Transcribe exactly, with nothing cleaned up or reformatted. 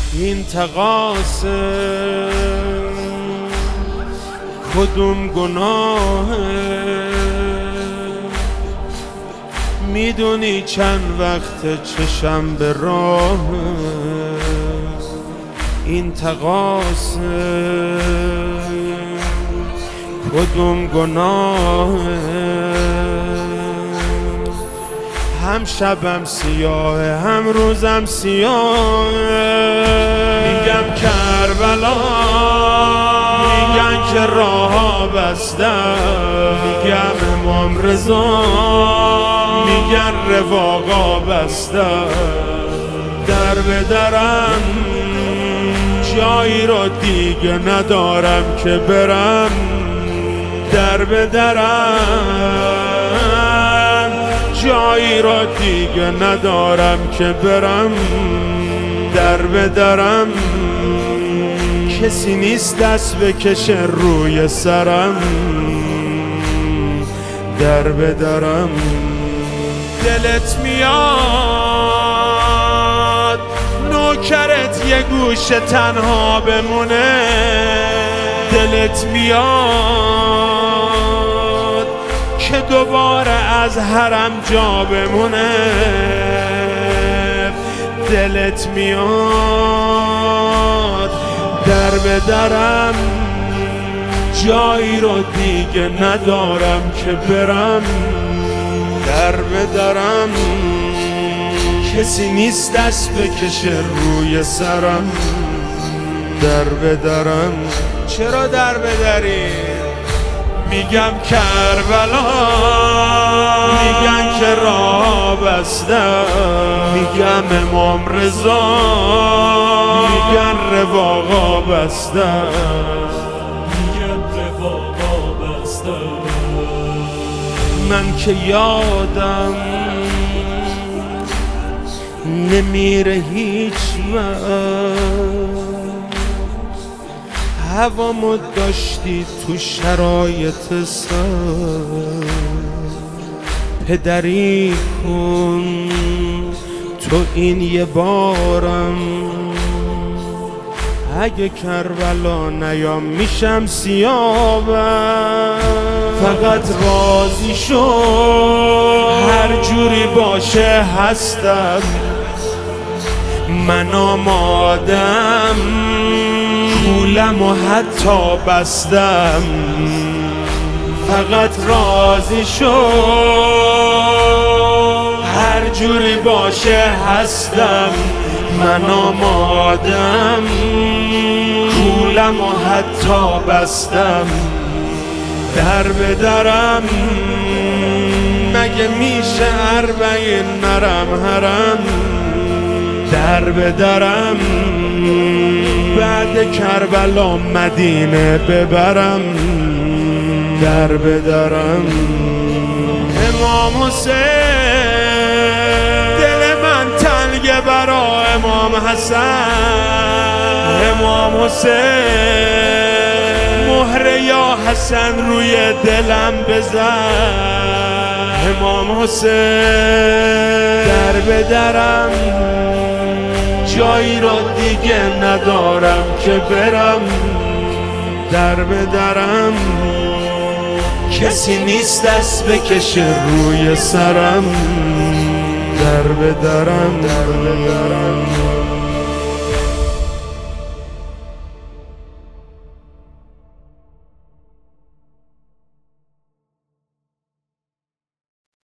این تقاصر کدوم گناهه؟ میدونی چند وقت چشم به راه این تقاصر کدوم گناهه؟ هم شبم سیاهه هم روزم سیاهه. میگم کربلا، میگن که راه‌ها بستم، میگم امام رضا، میگن رواقا بستم. در به درم جایی رو دیگه ندارم که برم، در به درم جایی را دیگه ندارم که برم، در به درم کسی نیست دست بکشه روی سرم، در به درم. دلت میاد نوکرت یه گوشه تنها بمونه، دلت میاد که دوباره از حرم جا بمونه، دلت میاد در به درم جایی رو دیگه ندارم که برم، در به درم کسی نیست دست بکشه روی سرم، در به درم. چرا در بدری؟ میگم کربلا، میگن که راه بستم، میگم امام رضا، میگن رواقا بستم، میگن رواقا بستم. من که یادم نمیره هیچ وقت، هوامو داشتی تو شرایط سر، پدری کن تو این یه بارم، اگه کربلا نیام میشم سیاهم. فقط راضی شو هر جوری باشه هستم، من آمادم کولم و حتی بستم. فقط راضی شو هر جوری باشه هستم، من آمادم کولم و حتی بستم، در به درم. مگه میشه اربعین نرم حرم، در به درم بعد کربلا مدینه ببرم، در به درم. امام حسین دل من تنگه برا امام حسن، امام حسین مهر یا حسن روی دلم بزن، امام حسین در به درم جایی را دیگه ندارم که برم، در به درم کسی نیست دست بکشه روی سرم، در به درم، در به درم.